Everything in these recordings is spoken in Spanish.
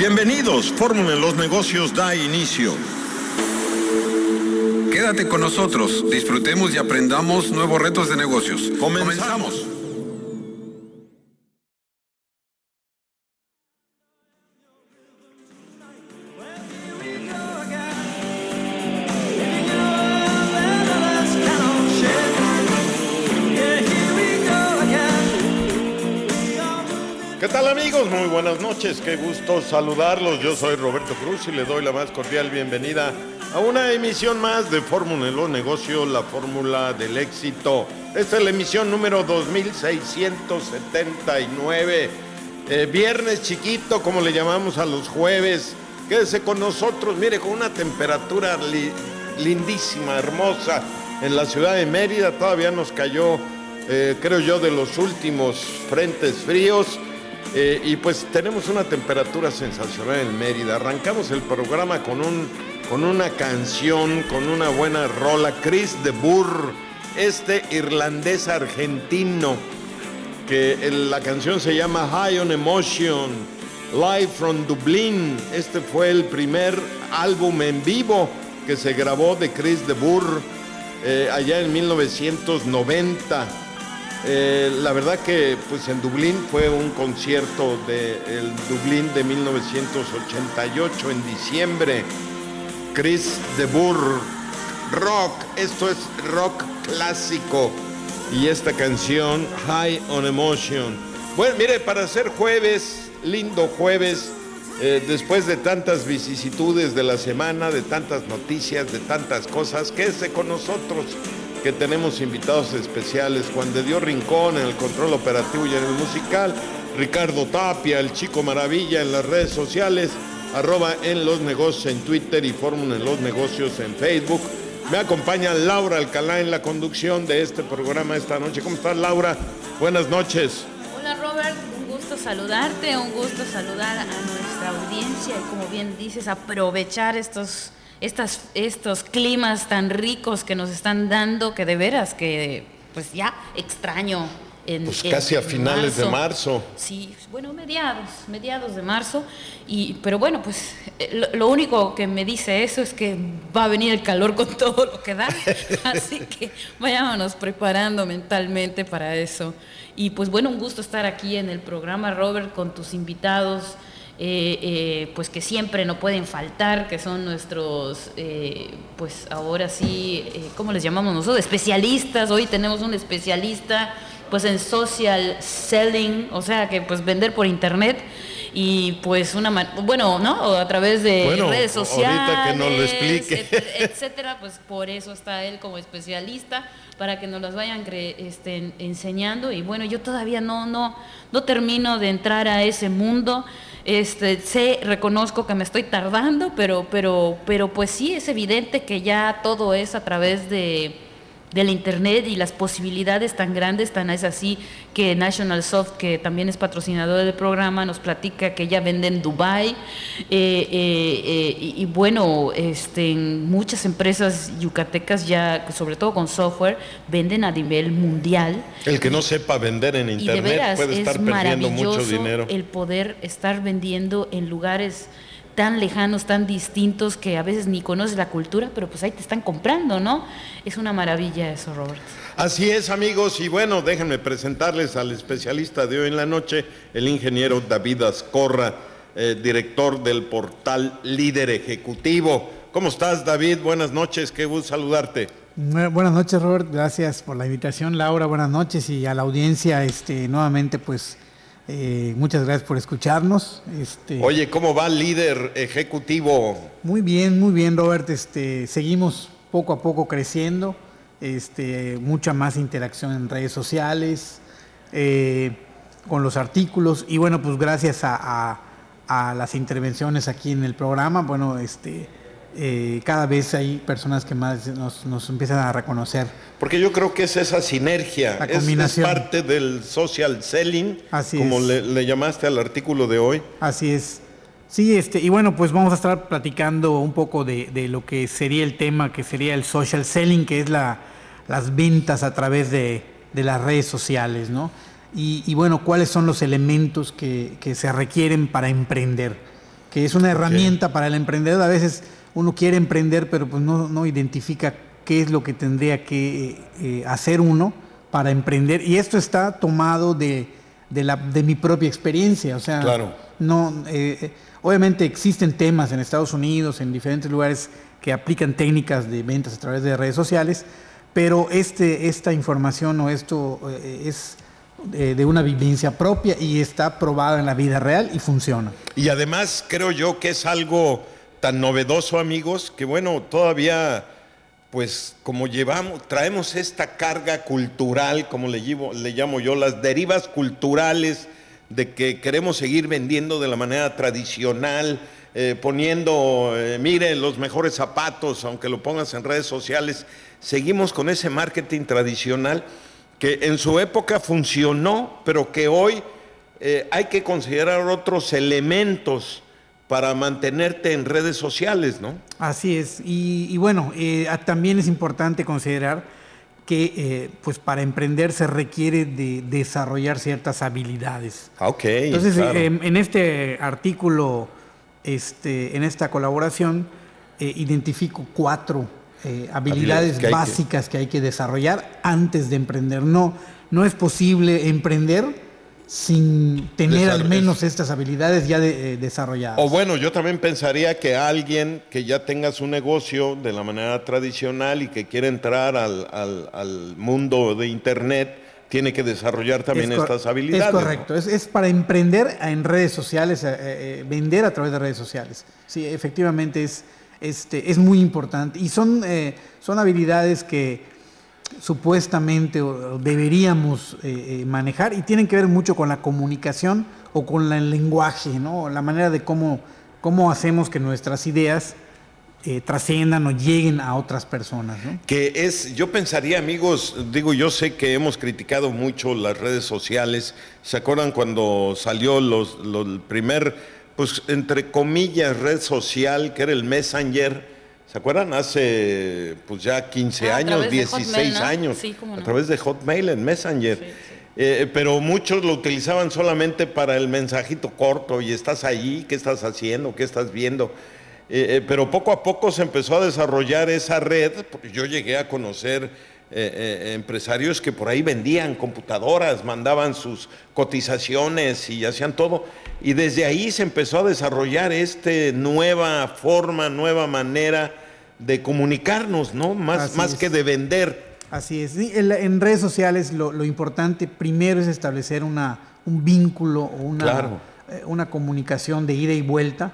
Bienvenidos, Fórmula en los Negocios da inicio. Quédate con nosotros, disfrutemos y aprendamos nuevos retos de negocios. Comenzamos. ¿Qué tal, amigos? Muy buenas noches, qué gusto saludarlos. Yo soy Roberto Cruz y le doy la más cordial bienvenida a una emisión más de Fórmula en los Negocios, la fórmula del éxito. Esta es la emisión número 2679. Viernes chiquito, como le llamamos a los jueves. Quédese con nosotros, mire, con una temperatura lindísima, hermosa en la ciudad de Mérida. Todavía nos cayó, creo yo, de los últimos frentes fríos. Y pues tenemos una temperatura sensacional en Mérida. Arrancamos el programa con una canción, con una buena rola. Chris de Burgh, este irlandés argentino, que la canción se llama High on Emotion, Live from Dublin. Este fue el primer álbum en vivo que se grabó de Chris de Burgh allá en 1990. La verdad que pues en Dublín fue un concierto del Dublín de 1988 en diciembre. Chris de Burgh, rock, esto es rock clásico, y esta canción High on Emotion. Bueno, mire, para ser jueves, lindo jueves, después de tantas vicisitudes de la semana, de tantas noticias, de tantas cosas, quédese con nosotros, que tenemos invitados especiales. Juan de Dios Rincón en el control operativo y en el musical, Ricardo Tapia, el Chico Maravilla en las redes sociales, @en los negocios en Twitter y Fórmula en los Negocios en Facebook. Me acompaña Laura Alcalá en la conducción de este programa esta noche. ¿Cómo estás, Laura? Buenas noches. Hola, Robert, un gusto saludarte, un gusto saludar a nuestra audiencia y, como bien dices, aprovechar estos climas tan ricos que nos están dando, que de veras que pues ya extraño pues casi a finales de marzo. Sí, bueno, mediados de marzo, pero bueno, pues lo único que me dice eso es que va a venir el calor con todo lo que da, así que vayámonos preparando mentalmente para eso. Y pues bueno, un gusto estar aquí en el programa, Robert, con tus invitados, pues que siempre no pueden faltar, que son nuestros, pues ahora sí, ¿cómo les llamamos nosotros? Especialistas. Hoy tenemos un especialista pues en social selling, o sea que pues vender por internet, y pues ¿no? A través de redes sociales, ahorita que nos lo explique, etcétera, pues por eso está él como especialista, para que nos las vayan enseñando. Y bueno, yo todavía no termino de entrar a ese mundo. Reconozco que me estoy tardando, pero pues sí, es evidente que ya todo es a través del internet, y las posibilidades tan grandes, tan es así que National Soft, que también es patrocinador del programa, nos platica que ya vende en Dubái, y bueno, muchas empresas yucatecas ya, sobre todo con software, venden a nivel mundial. El que no sepa vender en internet, y de veras, puede estar perdiendo mucho dinero. El poder estar vendiendo en lugares tan lejanos, tan distintos, que a veces ni conoces la cultura, pero pues ahí te están comprando, ¿no? Es una maravilla eso, Robert. Así es, amigos, y bueno, déjenme presentarles al especialista de hoy en la noche, el ingeniero David Azcorra, director del portal Líder Ejecutivo. ¿Cómo estás, David? Buenas noches, qué gusto saludarte. Buenas noches, Robert, gracias por la invitación. Laura, buenas noches, y a la audiencia, nuevamente, pues, muchas gracias por escucharnos. Oye, ¿cómo va Líder Ejecutivo? Muy bien, Robert. Seguimos poco a poco creciendo, mucha más interacción en redes sociales, con los artículos, y bueno, pues gracias a las intervenciones aquí en el programa, bueno, cada vez hay personas que más nos empiezan a reconocer. Porque yo creo que es esa sinergia, es parte del social selling, así como le llamaste al artículo de hoy. Así es. Sí, y bueno, pues vamos a estar platicando un poco de lo que sería el tema, que sería el social selling, que es las ventas a través de las redes sociales, ¿no? Y bueno, ¿cuáles son los elementos que se requieren para emprender? que es una herramienta para el emprendedor. A veces uno quiere emprender, pero pues no identifica qué es lo que tendría que hacer uno para emprender. Y esto está tomado de mi propia experiencia. O sea, claro. Obviamente existen temas en Estados Unidos, en diferentes lugares que aplican técnicas de ventas a través de redes sociales, pero esta información o esto es de una vivencia propia y está probada en la vida real y funciona. Y además creo yo que es algo tan novedoso, amigos, que bueno, todavía pues como traemos esta carga cultural, como le llamo yo, las derivas culturales de que queremos seguir vendiendo de la manera tradicional, poniendo, mire, los mejores zapatos, aunque lo pongas en redes sociales. Seguimos con ese marketing tradicional que en su época funcionó, pero que hoy hay que considerar otros elementos para mantenerte en redes sociales, ¿no? Así es. Y bueno, también es importante considerar que pues para emprender se requiere de desarrollar ciertas habilidades. Ok, entonces, claro. En este artículo, en esta colaboración, identifico 4 habilidades básicas que hay que desarrollar antes de emprender. No es posible emprender sin tener al menos estas habilidades ya desarrolladas. O bueno, yo también pensaría que alguien que ya tenga su negocio de la manera tradicional y que quiere entrar al mundo de Internet, tiene que desarrollar también estas habilidades. Es correcto, ¿no? Es para emprender en redes sociales, vender a través de redes sociales. Sí, efectivamente es muy importante. Y son habilidades que supuestamente deberíamos manejar y tienen que ver mucho con la comunicación o con el lenguaje, ¿no? La manera de cómo hacemos que nuestras ideas trasciendan o lleguen a otras personas, ¿no? Yo pensaría, amigos, yo sé que hemos criticado mucho las redes sociales. ¿Se acuerdan cuando salió el primer, pues entre comillas, red social, que era el Messenger? ¿Se acuerdan? Hace pues ya 15 años, 16 Hotmail, ¿no? años, Sí, cómo no. A través de Hotmail en Messenger. Sí. Pero muchos lo utilizaban solamente para el mensajito corto, y estás allí, ¿qué estás haciendo? ¿Qué estás viendo? Pero poco a poco se empezó a desarrollar esa red, porque yo llegué a conocer empresarios que por ahí vendían computadoras, mandaban sus cotizaciones y hacían todo. Y desde ahí se empezó a desarrollar nueva forma, nueva manera de comunicarnos, ¿no? Más que de vender. Así es. En redes sociales lo importante primero es establecer un vínculo o una comunicación de ida y vuelta,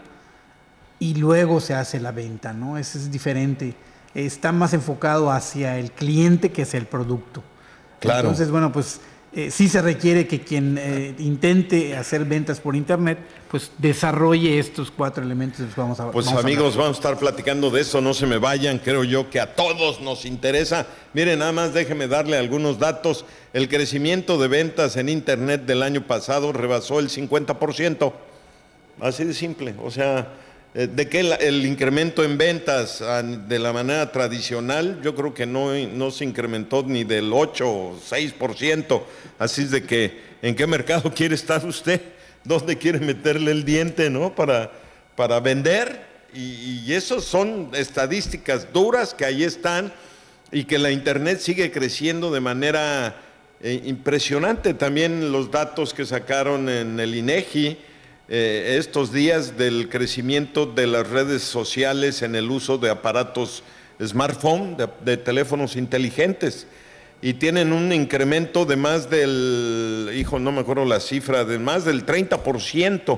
y luego se hace la venta, ¿no? Eso es diferente. Está más enfocado hacia el cliente que hacia el producto. Claro. Entonces, bueno, pues sí se requiere que quien intente hacer ventas por internet, pues desarrolle estos 4 elementos que vamos a Pues amigos, vamos a estar platicando de eso, no se me vayan, creo yo que a todos nos interesa. Miren, nada más déjenme darle algunos datos. El crecimiento de ventas en internet del año pasado rebasó el 50%. Así de simple, o sea, de que el incremento en ventas de la manera tradicional, yo creo que no se incrementó ni del 8 o 6%. Así es de que, ¿en qué mercado quiere estar usted? ¿Dónde quiere meterle el diente, no? Para vender. Y esos son estadísticas duras que ahí están, y que la internet sigue creciendo de manera impresionante. También los datos que sacaron en el INEGI estos días del crecimiento de las redes sociales en el uso de aparatos smartphone, de teléfonos inteligentes, y tienen un incremento de más no me acuerdo la cifra, de más del 30%,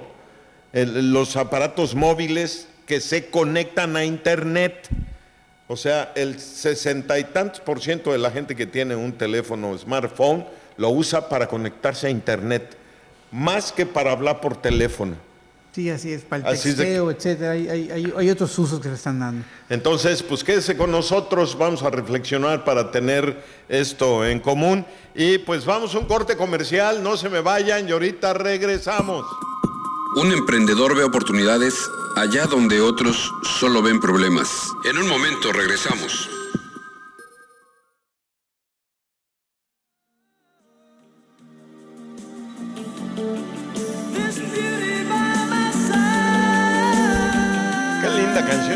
los aparatos móviles que se conectan a internet. O sea, el 60 y tantos % de la gente que tiene un teléfono smartphone lo usa para conectarse a internet, más que para hablar por teléfono. Sí, así es, para el texteo, etcétera. Hay otros usos que se están dando. Entonces, pues quédese con nosotros, vamos a reflexionar para tener esto en común. Y pues vamos a un corte comercial, no se me vayan y ahorita regresamos. Un emprendedor ve oportunidades allá donde otros solo ven problemas. En un momento regresamos.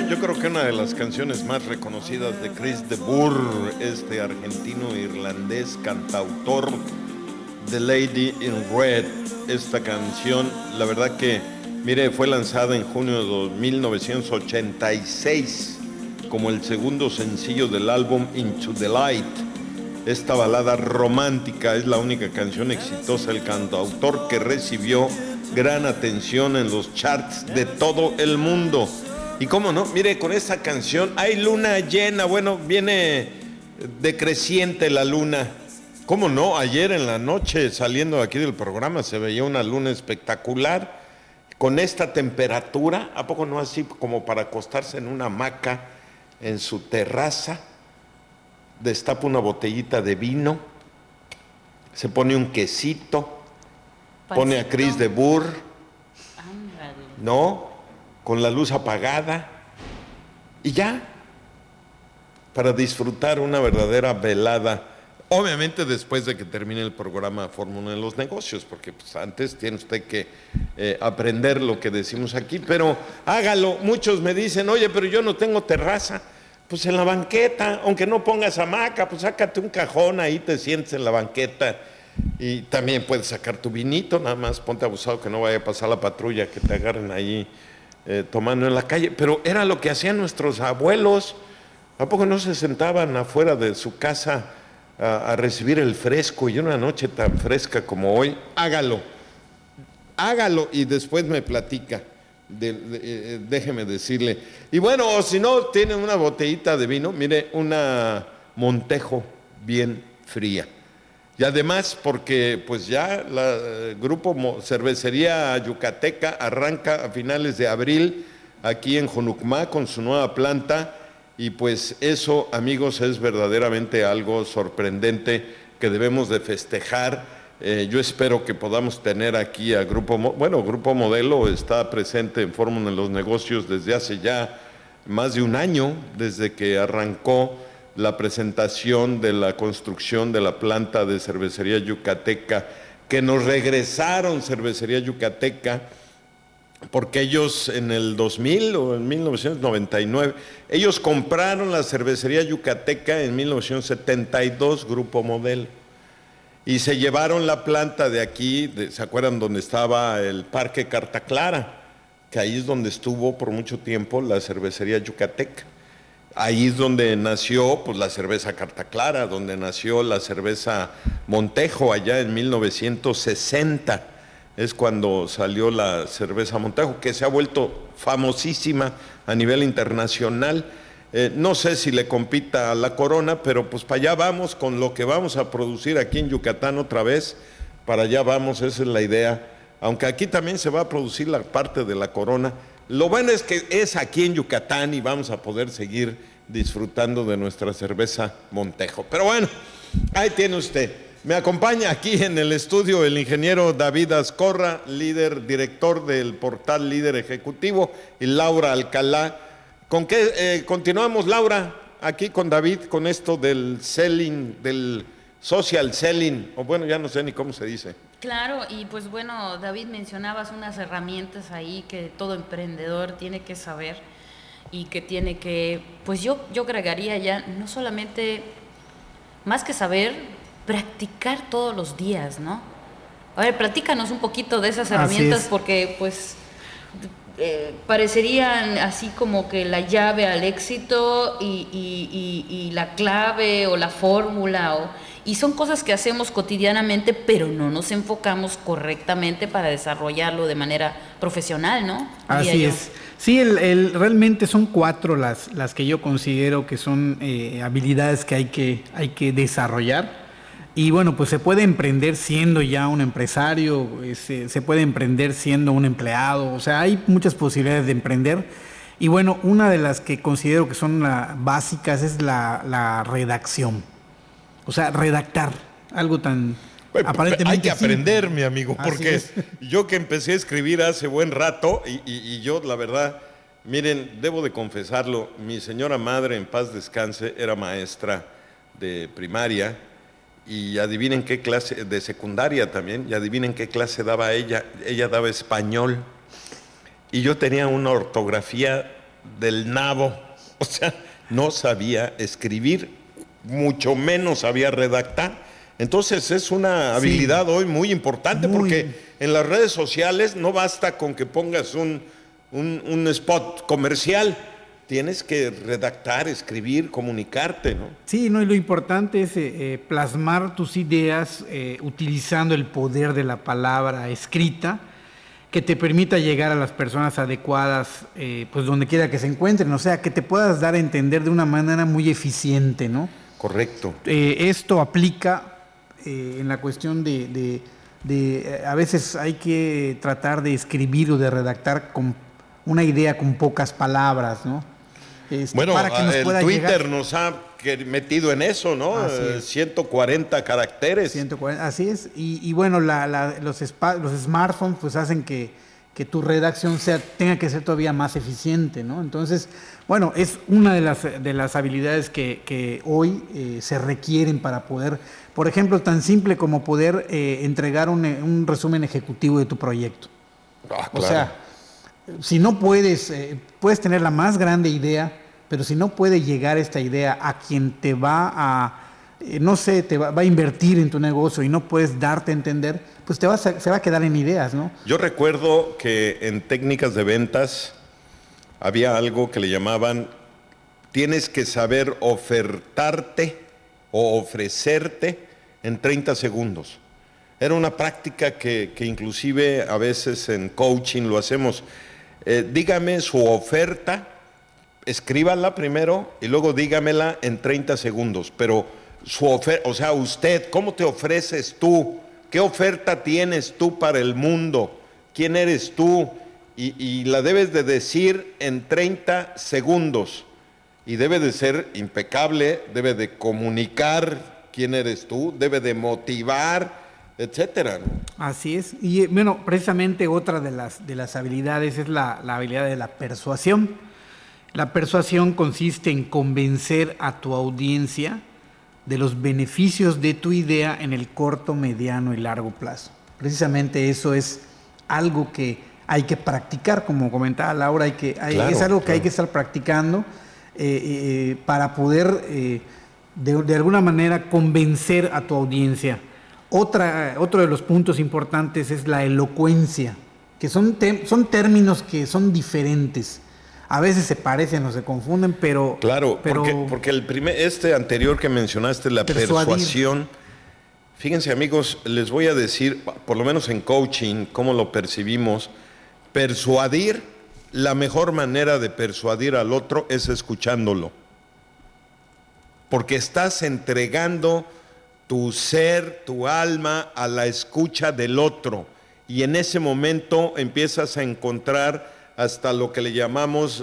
Yo creo que una de las canciones más reconocidas de Chris de Burgh, este argentino-irlandés cantautor, The Lady in Red. Esta canción, la verdad que, mire, fue lanzada en junio de 1986 como el segundo sencillo del álbum Into the Light. Esta balada romántica es la única canción exitosa del cantautor que recibió gran atención en los charts de todo el mundo. Y cómo no, mire, con esta canción hay luna llena, bueno, viene decreciente la luna. Cómo no, ayer en la noche saliendo de aquí del programa se veía una luna espectacular. Con esta temperatura, ¿a poco no así como para acostarse en una hamaca en su terraza? Destapa una botellita de vino, se pone un quesito, pone a Chris de Burgh, ¿no? Con la luz apagada y ya, para disfrutar una verdadera velada. Obviamente después de que termine el programa Fórmula en los Negocios, porque pues antes tiene usted que aprender lo que decimos aquí, pero hágalo. Muchos me dicen, oye, pero yo no tengo terraza. Pues en la banqueta, aunque no pongas hamaca, pues sácate un cajón, ahí te sientes en la banqueta y también puedes sacar tu vinito, nada más ponte abusado que no vaya a pasar la patrulla, que te agarren ahí tomando en la calle. Pero era lo que hacían nuestros abuelos. ¿A poco no se sentaban afuera de su casa a recibir el fresco? Y una noche tan fresca como hoy, hágalo y después me platica. Déjeme decirle. Y bueno, o si no, tiene una botellita de vino, mire, una Montejo bien fría. Y además, porque pues ya el grupo Cervecería Yucateca arranca a finales de abril aquí en Jonucmá con su nueva planta, y pues eso, amigos, es verdaderamente algo sorprendente que debemos de festejar. Yo espero que podamos tener aquí a Grupo Modelo está presente en Fórmula en los Negocios desde hace ya más de un año, desde que arrancó la presentación de la construcción de la planta de Cervecería Yucateca, que nos regresaron Cervecería Yucateca, porque ellos en el 2000 o en 1999, ellos compraron la Cervecería Yucateca en 1972, Grupo Modelo. Y se llevaron la planta de aquí, ¿se acuerdan donde estaba el Parque Carta Clara? Que ahí es donde estuvo por mucho tiempo la Cervecería Yucateca. Ahí es donde nació pues, la cerveza Carta Clara, donde nació la cerveza Montejo allá en 1960. Es cuando salió la cerveza Montejo, que se ha vuelto famosísima a nivel internacional. No sé si le compita a la Corona, pero pues para allá vamos con lo que vamos a producir aquí en Yucatán otra vez. Para allá vamos, esa es la idea. Aunque aquí también se va a producir la parte de la Corona. Lo bueno es que es aquí en Yucatán y vamos a poder seguir disfrutando de nuestra cerveza Montejo. Pero bueno, ahí tiene usted. Me acompaña aquí en el estudio el ingeniero David Azcorra, director del portal Líder Ejecutivo, y Laura Alcalá. ¿Con qué continuamos, Laura? Aquí con David, con esto del selling, del social selling, o bueno, ya no sé ni cómo se dice. Claro, y pues bueno, David, mencionabas unas herramientas ahí que todo emprendedor tiene que saber y que tiene que, pues yo agregaría ya, no solamente, más que saber, practicar todos los días, ¿no? A ver, platícanos un poquito de esas herramientas, porque pues parecerían así como que la llave al éxito y la clave o la fórmula, y son cosas que hacemos cotidianamente, pero no nos enfocamos correctamente para desarrollarlo de manera profesional, ¿no? Así es. Sí, realmente son 4 las que yo considero que son habilidades que hay que desarrollar. Y bueno, pues se puede emprender siendo ya un empresario, se puede emprender siendo un empleado, o sea, hay muchas posibilidades de emprender. Y bueno, una de las que considero que son básicas es la redacción. O sea, redactar, algo tan aparentemente hay que aprender, simple. Mi amigo, porque yo que empecé a escribir hace buen rato, y yo, la verdad, miren, debo de confesarlo, mi señora madre, en paz descanse, era maestra de primaria. Y adivinen qué clase, de secundaria también, y adivinen qué clase daba ella. Ella daba español. Y yo tenía una ortografía del nabo. O sea, no sabía escribir, mucho menos sabía redactar. Entonces es una habilidad hoy muy importante porque en las redes sociales no basta con que pongas un spot comercial. Tienes que redactar, escribir, comunicarte, ¿no? Sí, no, y lo importante es plasmar tus ideas utilizando el poder de la palabra escrita, que te permita llegar a las personas adecuadas, pues donde quiera que se encuentren, o sea, que te puedas dar a entender de una manera muy eficiente, ¿no? Correcto. Esto aplica en la cuestión de a veces hay que tratar de escribir o de redactar con una idea con pocas palabras, ¿no? Bueno, para que nos el pueda Twitter llegar. nos ha metido en eso, ¿no? 140 caracteres. 140, así es. Y bueno, los smartphones pues hacen que tu redacción tenga que ser todavía más eficiente, ¿no? Entonces, bueno, es una de las habilidades que hoy se requieren para poder, por ejemplo, tan simple como poder entregar un resumen ejecutivo de tu proyecto. Claro. O sea, si no puedes tener la más grande idea, pero si no puede llegar esta idea a quien te va a, te va a invertir en tu negocio y no puedes darte a entender, pues se va a quedar en ideas, ¿no? Yo recuerdo que en técnicas de ventas había algo que le llamaban, tienes que saber ofertarte o ofrecerte en 30 segundos. Era una práctica que inclusive a veces en coaching lo hacemos. Dígame su oferta, escríbala primero y luego dígamela en 30 segundos. Pero su oferta, o sea, usted, ¿cómo te ofreces tú? ¿Qué oferta tienes tú para el mundo? ¿Quién eres tú? Y la debes de decir en 30 segundos. Y debe de ser impecable, debe de comunicar quién eres tú, debe de motivar, etcétera. Así es. Y bueno, precisamente otra de las habilidades es la habilidad de la persuasión. La persuasión consiste en convencer a tu audiencia de los beneficios de tu idea en el corto, mediano y largo plazo. Precisamente eso es algo que hay que practicar, como comentaba Laura, es algo que hay que estar practicando para poder de alguna manera convencer a tu audiencia. Otro de los puntos importantes es la elocuencia, que son términos que son diferentes. A veces se parecen o se confunden, pero... Claro, porque este anterior que mencionaste, la persuasión, fíjense amigos, les voy a decir, por lo menos en coaching, cómo lo percibimos. Persuadir, la mejor manera de persuadir al otro es escuchándolo. Porque estás entregando tu ser, tu alma a la escucha del otro. Y en ese momento empiezas a encontrar hasta lo que le llamamos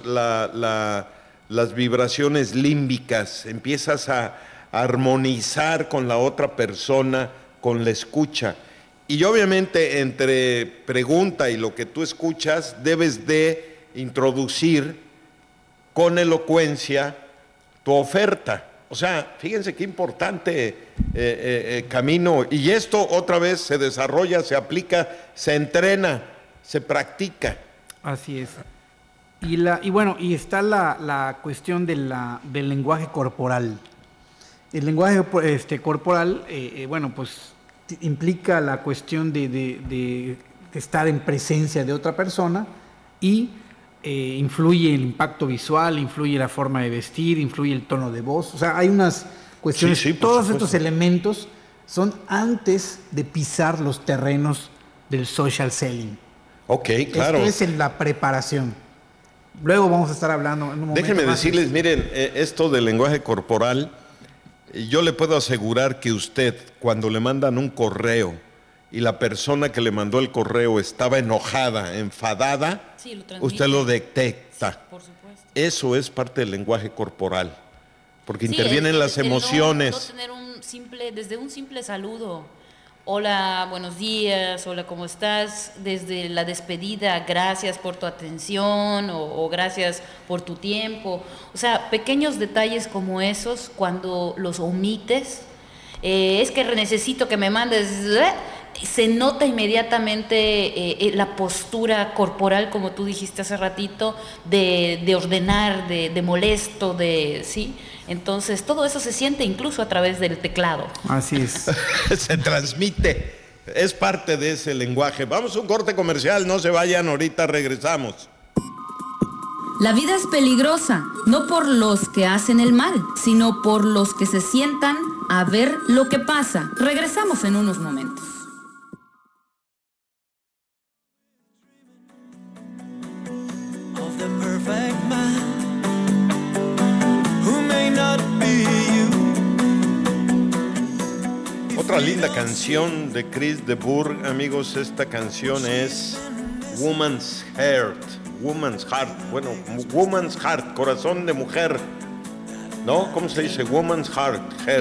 las vibraciones límbicas. Empiezas a armonizar con la otra persona, con la escucha. Y obviamente entre pregunta y lo que tú escuchas, debes de introducir con elocuencia tu oferta. O sea, fíjense qué importante camino. Y esto otra vez se desarrolla, se aplica, se entrena, se practica. Así es. Y bueno, y está la cuestión del lenguaje corporal. El lenguaje corporal, bueno, pues implica la cuestión de estar en presencia de otra persona y influye el impacto visual, influye la forma de vestir, influye el tono de voz. O sea, hay unas cuestiones. Sí, todos estos elementos son antes de pisar los terrenos del social selling. Ok, claro. Esto es en la preparación. Luego vamos a estar hablando en un momento. Déjenme decirles, miren, esto del lenguaje corporal, yo le puedo asegurar que usted, cuando le mandan un correo y la persona que le mandó el correo estaba enojada, enfadada, sí, usted lo detecta. Sí, por supuesto. Eso es parte del lenguaje corporal, porque intervienen las emociones. No tener desde un simple saludo. Hola, buenos días, hola, ¿cómo estás? Desde la despedida, gracias por tu atención o gracias por tu tiempo. O sea, pequeños detalles como esos, cuando los omites, es que necesito que me mandes, se nota inmediatamente la postura corporal, como tú dijiste hace ratito, de ordenar, de molesto, ¿sí? Entonces, todo eso se siente incluso a través del teclado. Así es. Se transmite, es parte de ese lenguaje. Vamos a un corte comercial, no se vayan, ahorita regresamos. La vida es peligrosa, no por los que hacen el mal, sino por los que se sientan a ver lo que pasa. Regresamos en unos momentos. Otra linda canción de Chris de Burgh, amigos. Esta canción es Woman's Heart, corazón de mujer, ¿no? ¿Cómo se dice? Woman's Heart,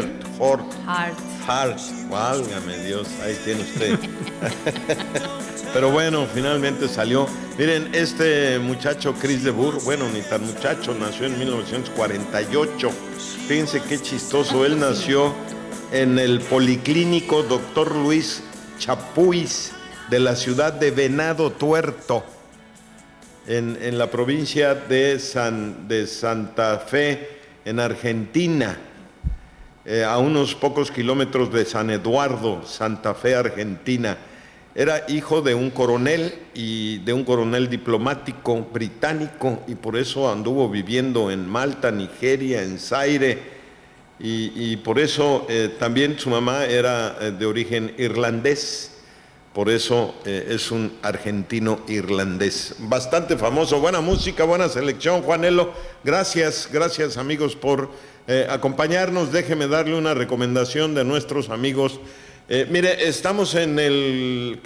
válgame Dios, ahí tiene usted. Pero bueno, finalmente salió. Miren, este muchacho Chris de Burgh, bueno, ni tan muchacho, nació en 1948. Fíjense qué chistoso, él nació en el Policlínico Dr. Luis Chapuis de la ciudad de Venado Tuerto, en la provincia de Santa Fe, en Argentina, a unos pocos kilómetros de San Eduardo, Santa Fe, Argentina. Era hijo de un coronel y de un coronel diplomático británico, y por eso anduvo viviendo en Malta, Nigeria, en Zaire, y por eso también su mamá era de origen irlandés. Por eso es un argentino irlandés. Bastante famoso, buena música, buena selección, Juanelo. Gracias amigos por acompañarnos. Déjeme darle una recomendación de nuestros amigos. Mire, estamos en el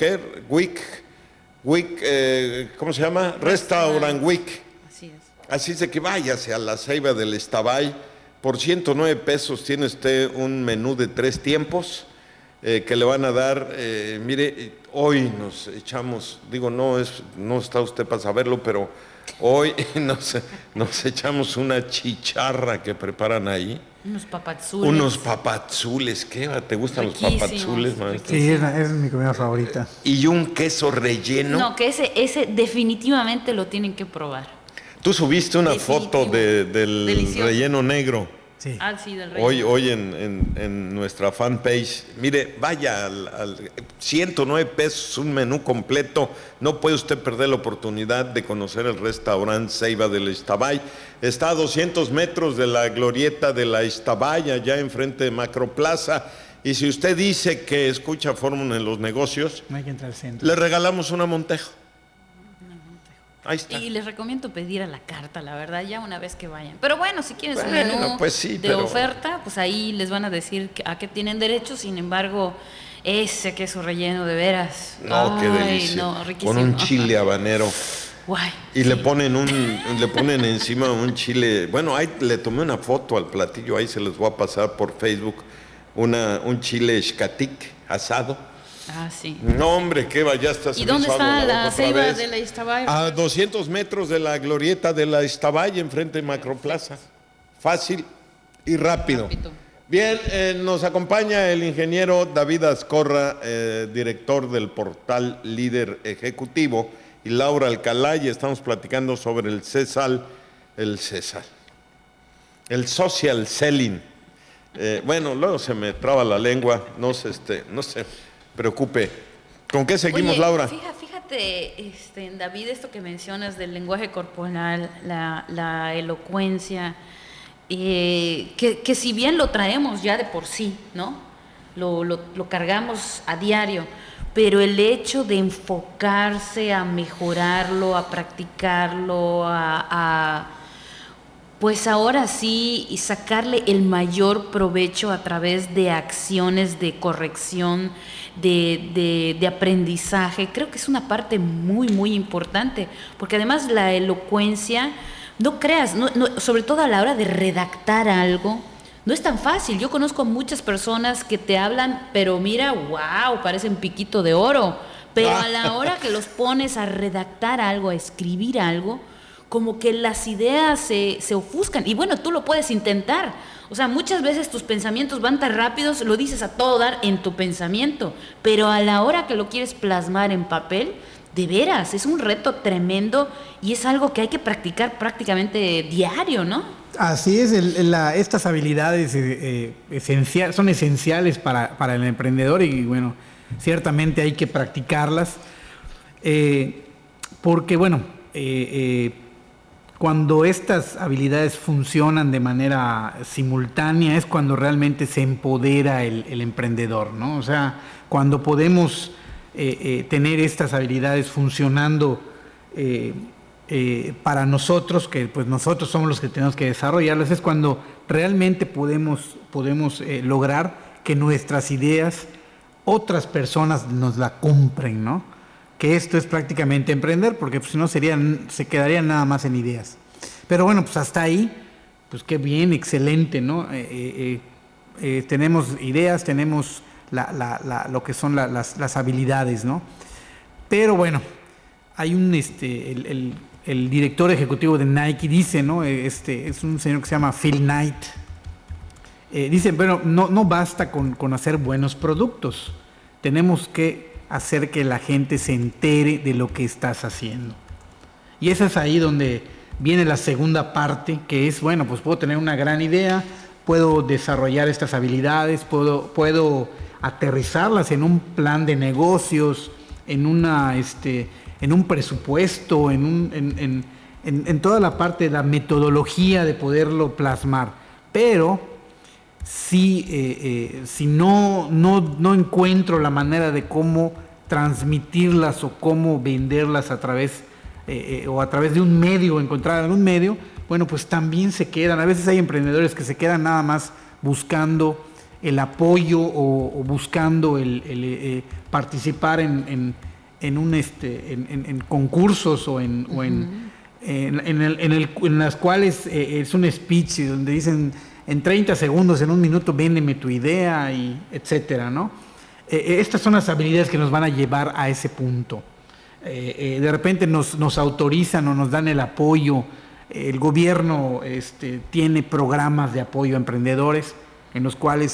¿cómo se llama? Restaurant Week. Así es. Así es de que váyase a la Ceiba del Estabay. Por 109 pesos tiene usted un menú de 3 tiempos. Que le van a dar, mire, hoy nos echamos, digo, no está usted para saberlo, pero hoy nos echamos una chicharra que preparan ahí. Unos papazules, ¿qué? ¿Te gustan riquísimos, los papazules, maestro? Sí, es mi comida favorita. Y un queso relleno. No, que ese definitivamente lo tienen que probar. Tú subiste una foto del Delicioso. relleno negro. Sí. Sí, del relleno. Hoy en nuestra fanpage. Mire, vaya al 109 pesos, un menú completo. No puede usted perder la oportunidad de conocer el restaurante Ceiba del Estabay. Está a 200 metros de la glorieta de la Estabay, allá enfrente de Macroplaza. Y si usted dice que escucha Fórmula en los negocios, No hay que entrar al centro. le regalamos una Montejo. Ahí está. Y les recomiendo pedir a la carta, la verdad, ya una vez que vayan. Pero bueno, si quieren su Bueno, menú pues sí, de pero oferta, pues ahí les van a decir a qué tienen derecho. Sin embargo, ese queso relleno de veras. No, qué delicia. No, riquísimo. Con un chile habanero. Guay. Y le ponen encima un chile. Bueno, ahí le tomé una foto al platillo, ahí se les voy a pasar por Facebook. Un chile xcatic asado. Sí. No, hombre, qué va, ya está. ¿Y dónde está la Ceiba de la Estabay? A 200 metros de la glorieta de la Estabay, enfrente de Macroplaza. Fácil y rápido. Bien, nos acompaña el ingeniero David Azcorra, director del portal Líder Ejecutivo, y Laura Alcalá, y estamos platicando sobre el social selling. Bueno, luego se me traba la lengua, no se preocupe. ¿Con qué seguimos, Oye, Laura? Fíjate, David, esto que mencionas del lenguaje corporal, la elocuencia, que si bien lo traemos ya de por sí, ¿no? Lo cargamos a diario, pero el hecho de enfocarse a mejorarlo, a practicarlo, pues ahora sí, y sacarle el mayor provecho a través de acciones de corrección, de aprendizaje, creo que es una parte muy, muy importante, porque además la elocuencia, no creas, sobre todo a la hora de redactar algo, no es tan fácil. Yo conozco a muchas personas que te hablan, pero mira, wow, parecen piquito de oro, pero a la hora que los pones a redactar algo, a escribir algo, como que las ideas se ofuscan. Y bueno, tú lo puedes intentar. O sea, muchas veces tus pensamientos van tan rápidos, lo dices a todo dar en tu pensamiento, pero a la hora que lo quieres plasmar en papel, de veras, es un reto tremendo y es algo que hay que practicar prácticamente diario, ¿no? Así es, estas habilidades son esenciales para el emprendedor y bueno, ciertamente hay que practicarlas porque bueno, cuando estas habilidades funcionan de manera simultánea es cuando realmente se empodera el emprendedor, ¿no? O sea, cuando podemos tener estas habilidades funcionando para nosotros, que pues nosotros somos los que tenemos que desarrollarlas, es cuando realmente podemos lograr que nuestras ideas otras personas nos la compren, ¿no? Que esto es prácticamente emprender, porque pues, si no se quedarían nada más en ideas. Pero bueno, pues hasta ahí, pues qué bien, excelente, ¿no? Tenemos ideas, tenemos lo que son las habilidades, ¿no? Pero bueno, hay el director ejecutivo de Nike dice, ¿no? Es un señor que se llama Phil Knight. Dice, bueno, no basta con hacer buenos productos, tenemos que hacer que la gente se entere de lo que estás haciendo. Y esa es ahí donde viene la segunda parte, que es, bueno, pues puedo tener una gran idea, puedo desarrollar estas habilidades, puedo aterrizarlas en un plan de negocios, en un presupuesto, en toda la parte de la metodología de poderlo plasmar. Pero si no encuentro la manera de cómo transmitirlas o cómo venderlas a través de un medio, encontrar algún medio, bueno, pues también se quedan. A veces hay emprendedores que se quedan nada más buscando el apoyo o buscando el participar en concursos o en las cuales es un speech donde dicen en 30 segundos, en un minuto, véndeme tu idea, y etcétera, ¿no? Estas son las habilidades que nos van a llevar a ese punto. De repente nos autorizan o nos dan el apoyo. El gobierno tiene programas de apoyo a emprendedores en los cuales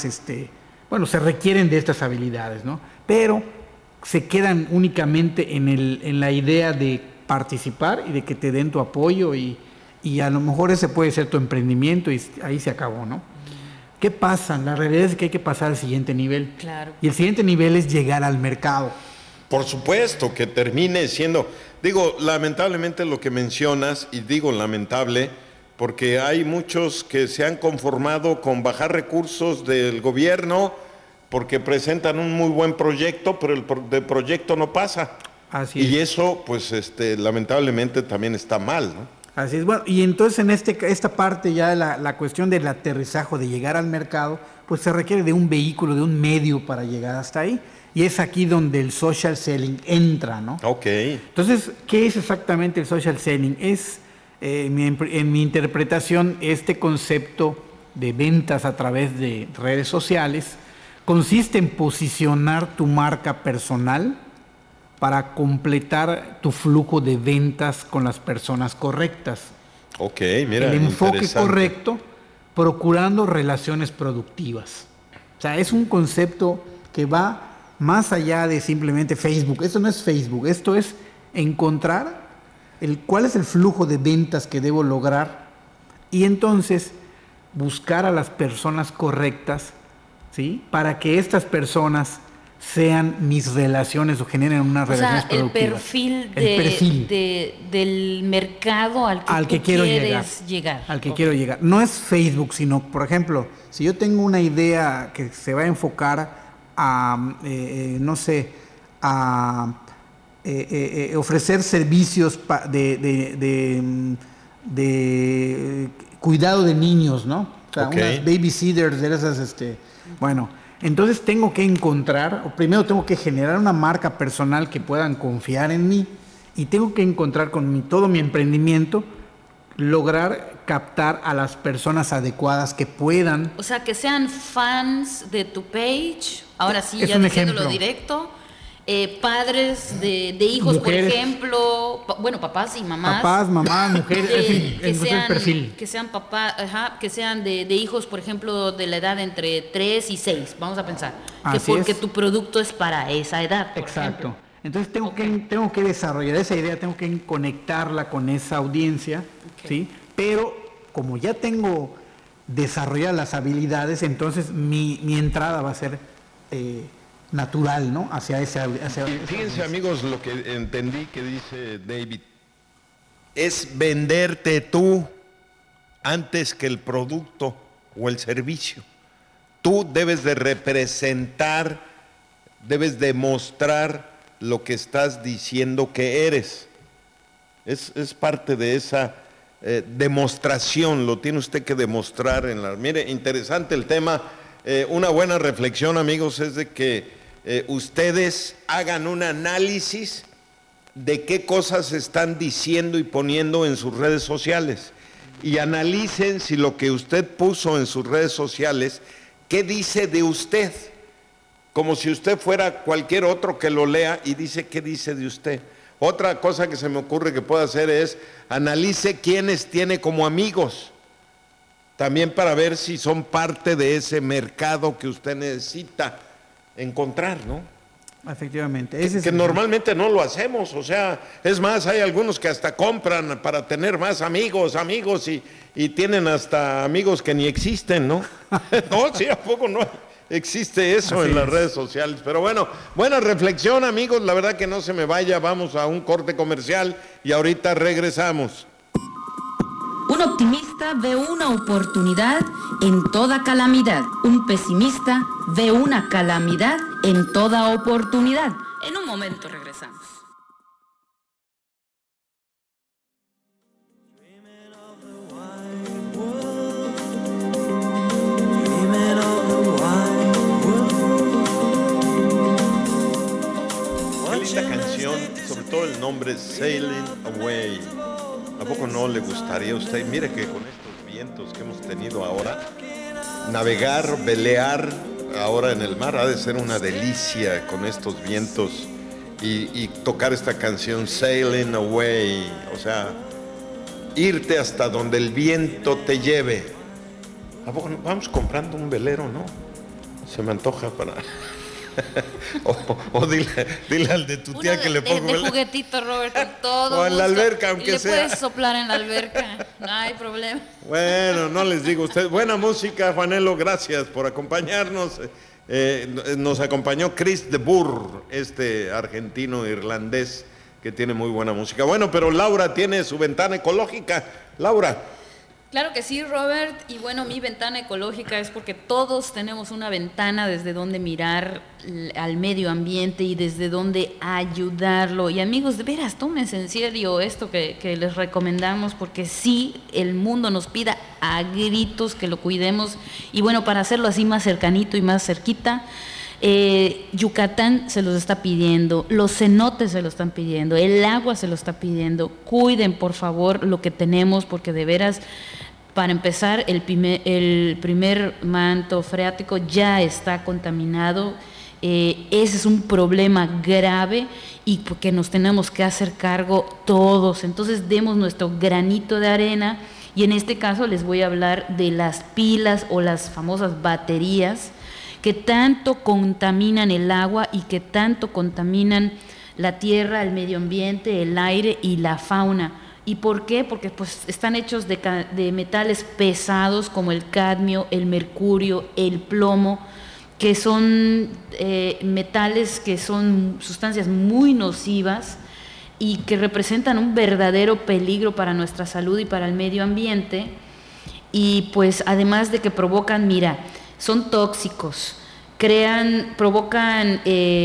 se requieren de estas habilidades, ¿no? Pero se quedan únicamente en la idea de participar y de que te den tu apoyo y a lo mejor ese puede ser tu emprendimiento y ahí se acabó, ¿no? ¿Qué pasa? La realidad es que hay que pasar al siguiente nivel. Claro. Y el siguiente nivel es llegar al mercado. Por supuesto que termine siendo, lamentablemente lo que mencionas, y digo lamentable, porque hay muchos que se han conformado con bajar recursos del gobierno porque presentan un muy buen proyecto, pero el proyecto no pasa. Así es. Y eso, pues, lamentablemente también está mal, ¿no? Así es. Bueno, y entonces en esta parte ya la cuestión del aterrizaje, de llegar al mercado, pues se requiere de un vehículo, de un medio para llegar hasta ahí. Y es aquí donde el social selling entra, ¿no? Ok. Entonces, ¿qué es exactamente el social selling? Es, en mi interpretación, este concepto de ventas a través de redes sociales consiste en posicionar tu marca personal para completar tu flujo de ventas con las personas correctas. Ok, mira, el enfoque correcto, procurando relaciones productivas. O sea, es un concepto que va más allá de simplemente Facebook. Esto no es Facebook, esto es encontrar cuál es el flujo de ventas que debo lograr y entonces buscar a las personas correctas, ¿sí? Para que estas personas sean mis relaciones o generen unas relaciones productivas. El perfil del mercado al que quiero llegar. Al que quiero llegar. No es Facebook, sino, por ejemplo, si yo tengo una idea que se va a enfocar a, ofrecer servicios de cuidado de niños, ¿no? O sea, unas babysitters de esas, bueno, entonces tengo que primero tengo que generar una marca personal que puedan confiar en mí y tengo que encontrar con todo mi emprendimiento, lograr captar a las personas adecuadas que puedan. O sea, que sean fans de tu page, ahora sí, es ya un diciéndolo ejemplo directo, padres de hijos, Mujeres. por ejemplo, papás y mamás. Papás, mamás, mujeres, en fin, entonces el perfil. Que sean que sean de hijos, por ejemplo, de la edad entre 3 y 6, vamos a pensar. Así porque es. tu producto es para esa edad, por Exacto. ejemplo. Entonces tengo que desarrollar esa idea, tengo que conectarla con esa audiencia, ¿sí? Pero como ya tengo desarrolladas las habilidades, entonces mi entrada va a ser natural, ¿no? Hacia Fíjense, amigos, lo que entendí que dice David es venderte tú antes que el producto o el servicio. Tú debes de representar, debes de mostrar lo que estás diciendo que eres. Es parte de esa demostración, lo tiene usted que demostrar Mire, interesante el tema. Una buena reflexión, amigos, es de que ustedes hagan un análisis de qué cosas están diciendo y poniendo en sus redes sociales y analicen si lo que usted puso en sus redes sociales, qué dice de usted, como si usted fuera cualquier otro que lo lea y dice qué dice de usted. Otra cosa que se me ocurre que pueda hacer es analice quiénes tiene como amigos, también para ver si son parte de ese mercado que usted necesita encontrar, ¿no? Efectivamente. Que normalmente no lo hacemos, o sea, es más, hay algunos que hasta compran para tener más amigos y tienen hasta amigos que ni existen, ¿no? No, sí, ¿a poco no existe eso en las redes sociales? Pero bueno, buena reflexión, amigos, la verdad que no se me vaya, vamos a un corte comercial y ahorita regresamos. Un optimista ve una oportunidad en toda calamidad. Un pesimista ve una calamidad en toda oportunidad. En un momento regresamos. Qué linda canción, sobre todo el nombre Sailing Away. ¿A poco no le gustaría a usted? Mire que con estos vientos que hemos tenido ahora, navegar, velear ahora en el mar ha de ser una delicia con estos vientos y tocar esta canción Sailing Away, o sea, irte hasta donde el viento te lleve. ¿A poco no? Vamos comprando un velero, ¿no? Se me antoja para... o dile al de tu tía que le ponga de juguetito, Robert, con todo o en la alberca, aunque le sea. Le puedes soplar en la alberca, no hay problema. Bueno, no les digo usted. Buena música, Juanelo, gracias por acompañarnos. Nos acompañó Chris de Burr, este argentino irlandés que tiene muy buena música. Bueno, pero Laura tiene su ventana ecológica. Laura. Claro que sí, Robert, y bueno, mi ventana ecológica es porque todos tenemos una ventana desde donde mirar al medio ambiente y desde donde ayudarlo. Y amigos, de veras, tómense en serio esto que les recomendamos, porque sí, el mundo nos pida a gritos que lo cuidemos. Y bueno, para hacerlo así más cercanito y más cerquita, Yucatán se los está pidiendo, los cenotes se lo están pidiendo, el agua se lo está pidiendo. Cuiden, por favor, lo que tenemos, porque de veras, para empezar, el primer manto freático ya está contaminado. Ese es un problema grave y porque nos tenemos que hacer cargo todos. Entonces demos nuestro granito de arena, y en este caso les voy a hablar de las pilas o las famosas baterías que tanto contaminan el agua y que tanto contaminan la tierra, el medio ambiente, el aire y la fauna. ¿Y por qué? Porque pues están hechos de metales pesados como el cadmio, el mercurio, el plomo, que son metales que son sustancias muy nocivas y que representan un verdadero peligro para nuestra salud y para el medio ambiente. Y pues además de que provocan, mira, son tóxicos, provocan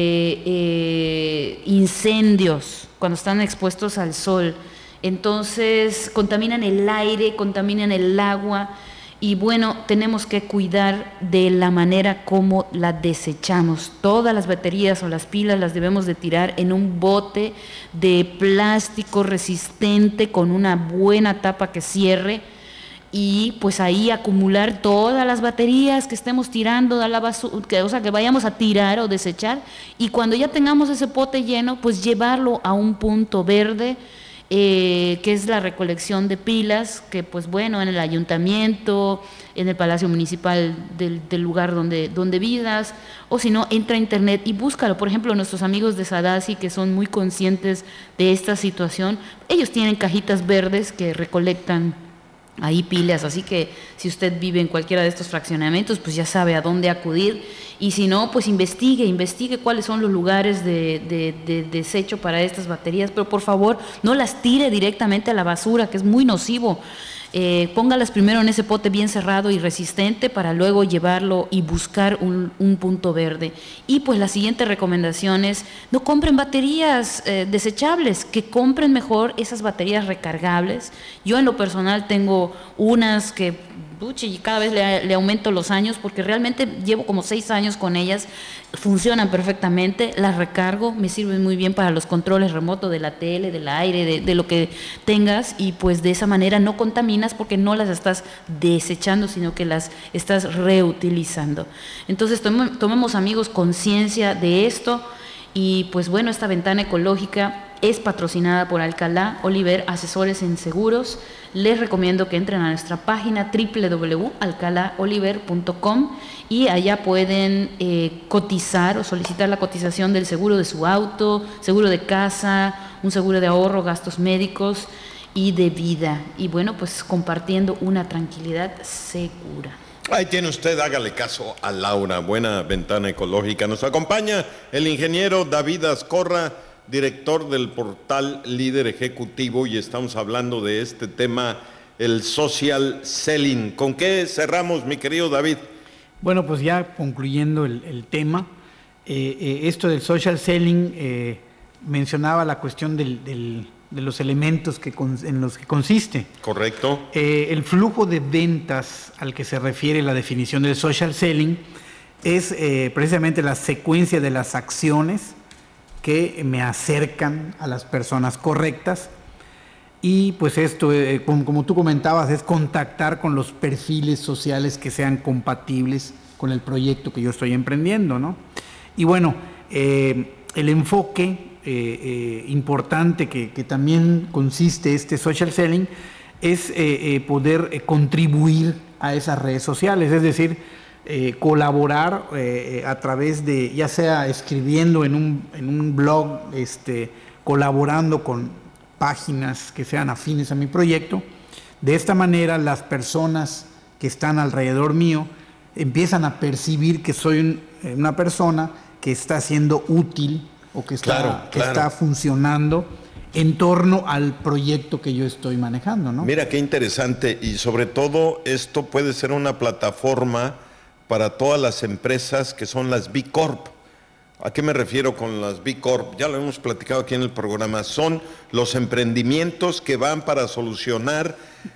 incendios cuando están expuestos al sol. Entonces contaminan el aire, contaminan el agua, y bueno, tenemos que cuidar de la manera como la desechamos. Todas las baterías o las pilas las debemos de tirar en un bote de plástico resistente con una buena tapa que cierre. y pues ahí acumular todas las baterías que estemos tirando a la basura, que vayamos a tirar o desechar, y cuando ya tengamos ese pote lleno, pues llevarlo a un punto verde, que es la recolección de pilas, que pues bueno, en el ayuntamiento, en el Palacio Municipal del lugar donde vivas, o si no, entra a internet y búscalo. Por ejemplo, nuestros amigos de Sadasi, que son muy conscientes de esta situación, ellos tienen cajitas verdes que recolectan ahí pilas, así que si usted vive en cualquiera de estos fraccionamientos, pues ya sabe a dónde acudir, y si no, pues investigue cuáles son los lugares de desecho para estas baterías, pero por favor no las tire directamente a la basura, que es muy nocivo. Póngalas primero en ese pote bien cerrado y resistente para luego llevarlo y buscar un punto verde. Y pues la siguiente recomendación es: no compren baterías desechables, que compren mejor esas baterías recargables. Yo en lo personal tengo unas que y cada vez le aumento los años, porque realmente llevo como 6 años con ellas, funcionan perfectamente, las recargo, me sirven muy bien para los controles remotos de la tele, del aire, de lo que tengas, y pues de esa manera no contaminas porque no las estás desechando, sino que las estás reutilizando. Entonces tomemos, amigos, conciencia de esto. Y pues bueno, esta ventana ecológica es patrocinada por Alcalá Oliver, asesores en seguros. Les recomiendo que entren a nuestra página www.alcalaoliver.com y allá pueden cotizar o solicitar la cotización del seguro de su auto, seguro de casa, un seguro de ahorro, gastos médicos y de vida. Y bueno, pues compartiendo una tranquilidad segura. Ahí tiene usted, hágale caso a Laura, buena ventana ecológica. Nos acompaña el ingeniero David Azcorra, director del portal Líder Ejecutivo, y estamos hablando de este tema, el social selling. ¿Con qué cerramos, mi querido David? Bueno, pues ya concluyendo el tema, esto del social selling, mencionaba la cuestión de los elementos en los que consiste. Correcto. El flujo de ventas al que se refiere la definición del social selling es precisamente la secuencia de las acciones que me acercan a las personas correctas, y pues esto, como tú comentabas, es contactar con los perfiles sociales que sean compatibles con el proyecto que yo estoy emprendiendo, ¿no? Y bueno, el enfoque importante que también consiste este social selling es poder contribuir a esas redes sociales, es decir, colaborar a través de, ya sea escribiendo en un blog, colaborando con páginas que sean afines a mi proyecto. De esta manera las personas que están alrededor mío empiezan a percibir que soy una persona que está siendo útil o que está funcionando en torno al proyecto que yo estoy manejando, ¿no? Mira qué interesante, y sobre todo esto puede ser una plataforma para todas las empresas que son las B Corp. ¿A qué me refiero con las B Corp? Ya lo hemos platicado aquí en el programa. Son los emprendimientos que van para solucionar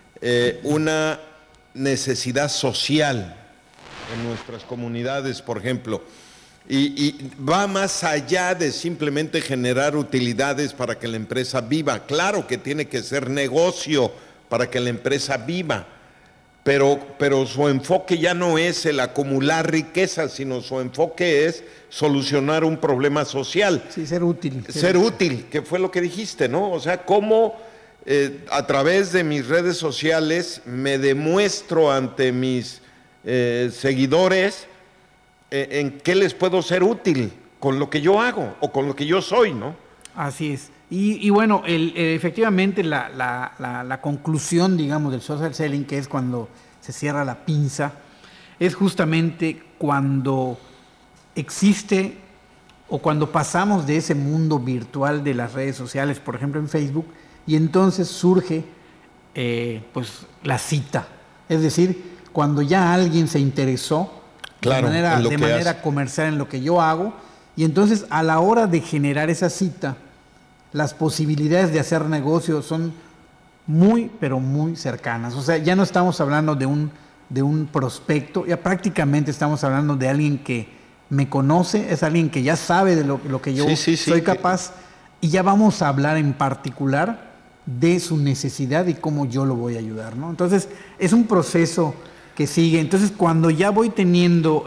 una necesidad social en nuestras comunidades, por ejemplo. Y va más allá de simplemente generar utilidades para que la empresa viva. Claro que tiene que ser negocio para que la empresa viva. Pero su enfoque ya no es el acumular riqueza, sino su enfoque es solucionar un problema social. Sí, ser útil. Ser útil, que fue lo que dijiste, ¿no? O sea, cómo a través de mis redes sociales me demuestro ante mis seguidores en qué les puedo ser útil con lo que yo hago o con lo que yo soy, ¿no? Así es. Y bueno, efectivamente la conclusión, digamos, del social selling, que es cuando se cierra la pinza, es justamente cuando existe o cuando pasamos de ese mundo virtual de las redes sociales, por ejemplo en Facebook, y entonces surge pues la cita. Es decir, cuando ya alguien se interesó de manera comercial en lo que yo hago, y entonces a la hora de generar esa cita, las posibilidades de hacer negocio son muy, pero muy cercanas. O sea, ya no estamos hablando de un prospecto, ya prácticamente estamos hablando de alguien que me conoce, es alguien que ya sabe de lo que yo soy capaz, y ya vamos a hablar en particular de su necesidad y cómo yo lo voy a ayudar, ¿no? Entonces, es un proceso que sigue. Entonces, cuando ya voy teniendo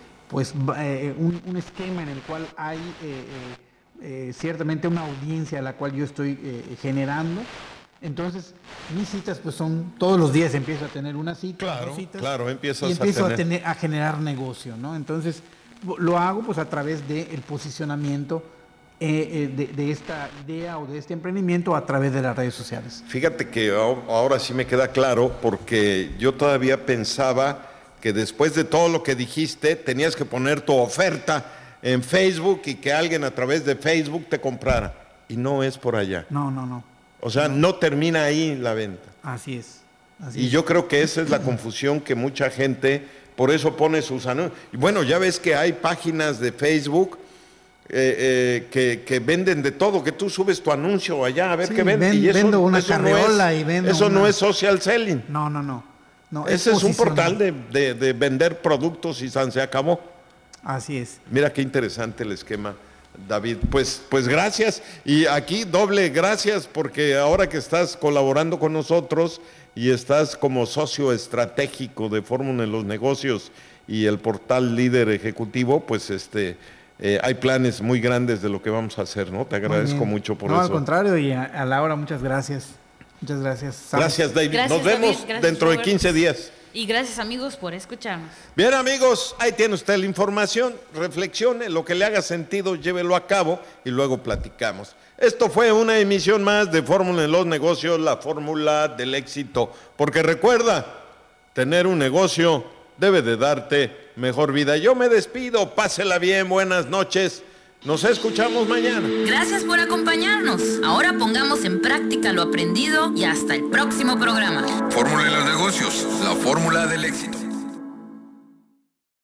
un esquema en el cual hay ciertamente una audiencia a la cual yo estoy generando, entonces mis citas pues son todos los días. Empiezo a tener una cita, dos citas, empiezo a generar negocio, ¿no? Entonces lo hago pues a través del posicionamiento de esta idea o de este emprendimiento a través de las redes sociales. Fíjate que ahora sí me queda claro, porque yo todavía pensaba que después de todo lo que dijiste tenías que poner tu oferta en Facebook y que alguien a través de Facebook te comprara, y no es por allá. No. O sea, no termina ahí la venta. Así es. Y yo creo que esa es la confusión que mucha gente, por eso pone sus anuncios. Y bueno, ya ves que hay páginas de Facebook que venden de todo, que tú subes tu anuncio allá a ver qué venden. Vendo una carriola y vendo eso no es social selling. No, ese es un portal de vender productos y se acabó. Así es. Mira qué interesante el esquema, David. Pues gracias. Y aquí doble gracias, porque ahora que estás colaborando con nosotros y estás como socio estratégico de Fórmula en los Negocios y el portal Líder Ejecutivo, pues hay planes muy grandes de lo que vamos a hacer, ¿no? Te agradezco mucho por eso. No, al contrario, y a Laura, muchas gracias. Muchas gracias. Gracias, David. Gracias, nos vemos David. Gracias, dentro Robert. de 15 días. Y gracias, amigos, por escucharnos. Bien, amigos, ahí tiene usted la información. Reflexione, lo que le haga sentido, llévelo a cabo y luego platicamos. Esto fue una emisión más de Fórmula en los Negocios, la fórmula del éxito. Porque recuerda, tener un negocio debe de darte mejor vida. Yo me despido, pásela bien, buenas noches. Nos escuchamos mañana. Gracias por acompañarnos. Ahora pongamos en práctica lo aprendido y hasta el próximo programa. Fórmula en los negocios, la fórmula del éxito.